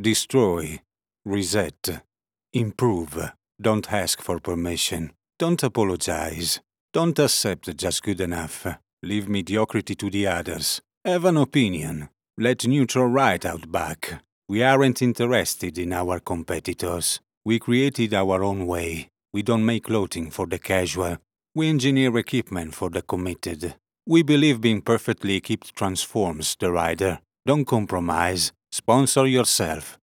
Destroy. Reset. Improve. Don't ask for permission. Don't apologize. Don't accept just good enough. Leave mediocrity to the others. Have an opinion. Let neutral right out back. We aren't interested in our competitors. We created our own way. We don't make clothing for the casual. We engineer equipment for the committed. We believe being perfectly equipped transforms the rider. Don't compromise. Sponsor yourself.